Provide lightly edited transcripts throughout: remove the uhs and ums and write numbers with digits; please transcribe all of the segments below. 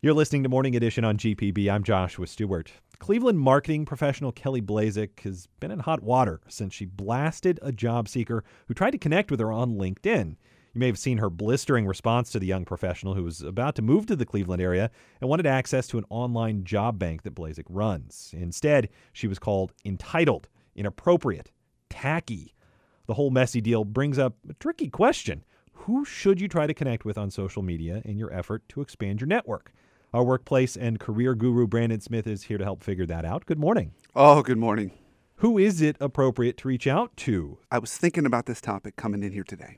You're listening to Morning Edition on GPB. I'm Joshua Stewart. Cleveland marketing professional Kelly Blazek has been in hot water since she blasted a job seeker who tried to connect with her on LinkedIn. You may have seen her blistering response to the young professional who was about to move to the Cleveland area and wanted access to an online job bank that Blazek runs. Instead, she was called entitled, inappropriate, tacky. The whole messy deal brings up a tricky question. Who should you try to connect with on social media in your effort to expand your network? Our workplace and career guru, Brandon Smith, is here to help figure that out. Good morning. Oh, good morning. Who is it appropriate to reach out to? I was thinking about this topic coming in here today.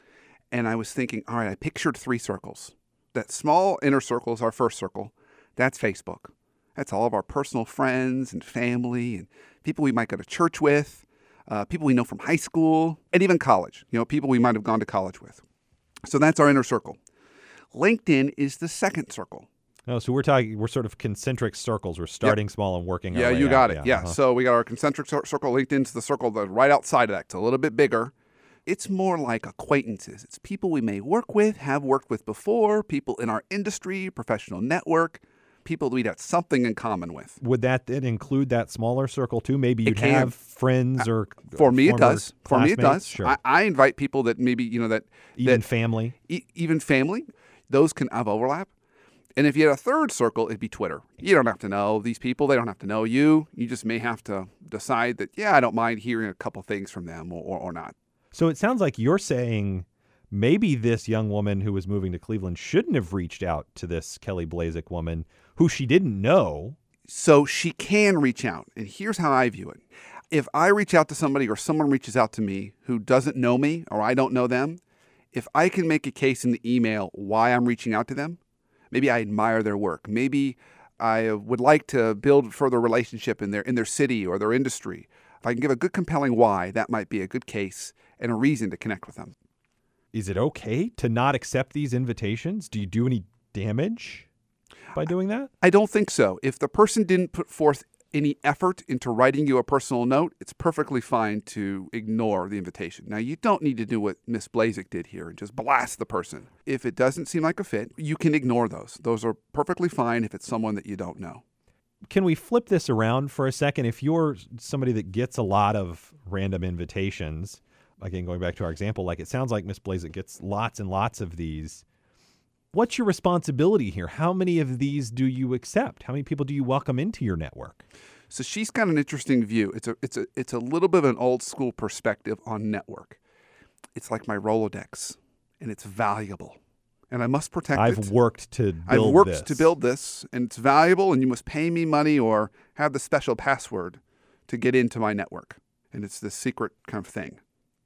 And I was thinking, all right, I pictured 3 circles. That small inner circle is our first circle. That's Facebook. That's all of our personal friends and family and people we might go to church with, people we know from high school, and even college. People we might have gone to college with. So that's our inner circle. LinkedIn is the second circle. Oh, so we're sort of concentric circles. We're starting small and working our way you got out. it. Yeah. So we got our concentric circle. LinkedIn's the circle that's right outside of that. It's a little bit bigger. It's more like acquaintances. It's people we may work with, have worked with before, people in our industry, professional network, people we'd have something in common with. Would that then include that smaller circle too? Maybe you'd have friends or for me it does. For me it does. Sure. I invite people that maybe even family. Even family, those can have overlap. And if you had a third circle, it'd be Twitter. You don't have to know these people. They don't have to know you. You just may have to decide that, I don't mind hearing a couple things from them or not. So it sounds like you're saying maybe this young woman who was moving to Cleveland shouldn't have reached out to this Kelly Blazek woman who she didn't know. So she can reach out. And here's how I view it. If I reach out to somebody or someone reaches out to me who doesn't know me or I don't know them, if I can make a case in the email why I'm reaching out to them, maybe I admire their work. Maybe I would like to build further relationship in their city or their industry. If I can give a good compelling why, that might be a good case and a reason to connect with them. Is it okay to not accept these invitations? Do you do any damage by doing that? I don't think so. If the person didn't put forth any effort into writing you a personal note, it's perfectly fine to ignore the invitation. Now, you don't need to do what Miss Blazek did here and just blast the person. If it doesn't seem like a fit, you can ignore those. Those are perfectly fine if it's someone that you don't know. Can we flip this around for a second? If you're somebody that gets a lot of random invitations, again, going back to our example, like it sounds like Miss Blazek gets lots and lots of these. What's your responsibility here? How many of these do you accept? How many people do you welcome into your network? So she's got an interesting view. It's a little bit of an old school perspective on network. It's like my Rolodex, and it's valuable, and I must protect it. I've worked to build this, and it's valuable, and you must pay me money or have the special password to get into my network, and it's this secret kind of thing.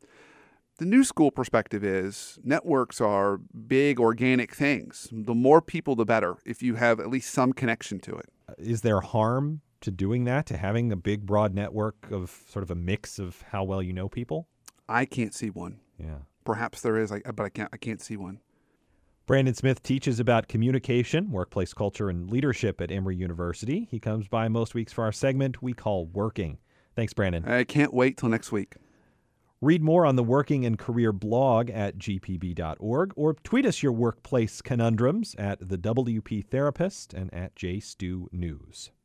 The new school perspective is networks are big organic things. The more people, the better, if you have at least some connection to it. Is there harm to doing that, to having a big, broad network of sort of a mix of how well you know people? I can't see one. Yeah. Perhaps there is, but I can't see one. Brandon Smith teaches about communication, workplace culture, and leadership at Emory University. He comes by most weeks for our segment we call Working. Thanks, Brandon. I can't wait till next week. Read more on the Working and Career blog at gpb.org or tweet us your workplace conundrums at the WP Therapist and at JStew News.